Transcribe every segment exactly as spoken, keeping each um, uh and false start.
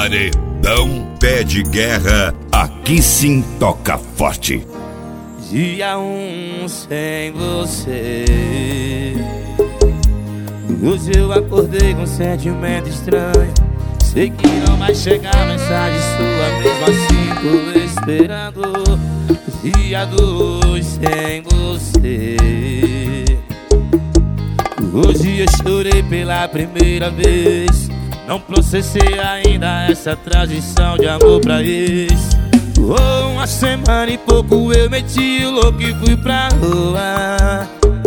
Paredão Pé de Guerra, aqui sim toca forte. Dia um sem você. Hoje eu acordei com um sentimento estranho. Sei que não vai chegar mensagem sua, mesmo assim tô esperando. Dia dois sem você. Hoje eu chorei pela primeira vez. Não processei ainda essa transição de amor pra ex. Oh, uma semana e pouco eu meti o louco e fui pra rua.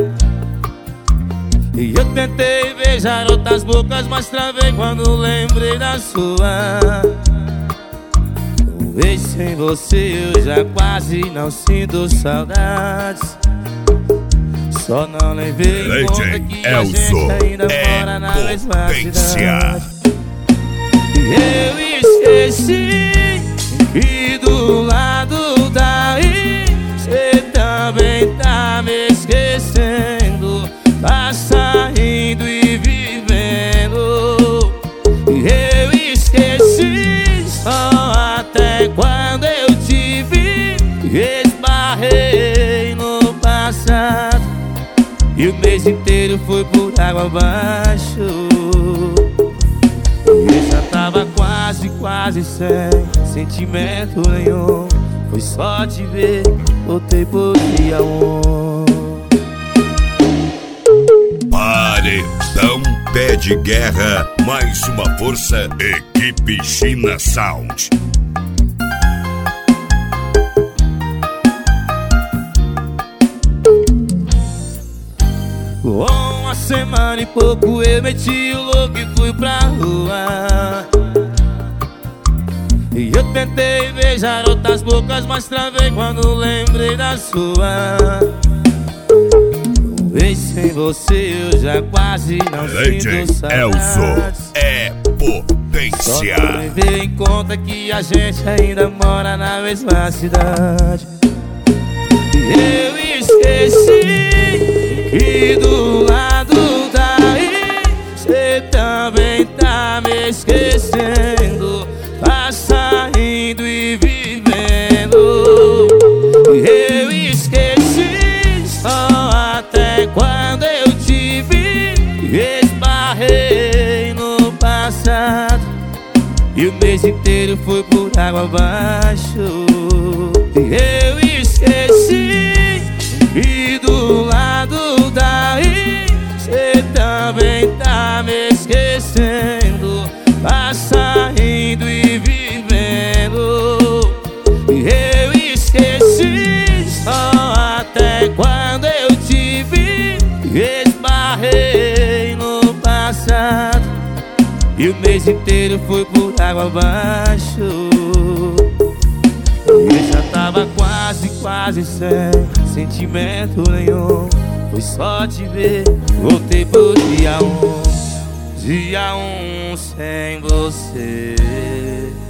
E eu tentei beijar outras bocas, mas travei quando lembrei da sua. Um ex sem você eu já quase não sinto saudades. Só não levei em conta que a gente ainda mora na mesma cidade. Eu esqueci que do lado daí cê também tá me esquecendo. Tá saindo e vivendo. Eu esqueci só até quando eu te vi. Esbarrei no passado e o mês inteiro foi por água abaixo. Eu já tava quase, quase sem sentimento nenhum. Foi só te ver, voltei por dia um. Paredão Pé de Guerra, mais uma força, equipe China Sound. Oh, uma semana e pouco eu meti o louco e fui pra rua. E eu tentei beijar outras bocas, mas travei quando lembrei da sua. Um vez sem você eu já quase não sinto saudades. É potência. Só não levei em conta que a gente ainda mora na mesma cidade. Eu esqueci que do lado daí cê também tá me esquecendo. Tá saindo e vivendo. Eu esqueci só até quando eu te vi. Esbarrei no passado e o mês inteiro foi por água abaixo. Eu esqueci que do lado daí cê também tá me esquecendo. Tá saindo e vivendo. Eu esqueci só até quando eu te vi. Esbarrei no passado e o mês inteiro foi por água abaixo. Eu já tava quase, quase sem sentimento nenhum. Foi só te ver, voltei por dia um. Dia um sem você.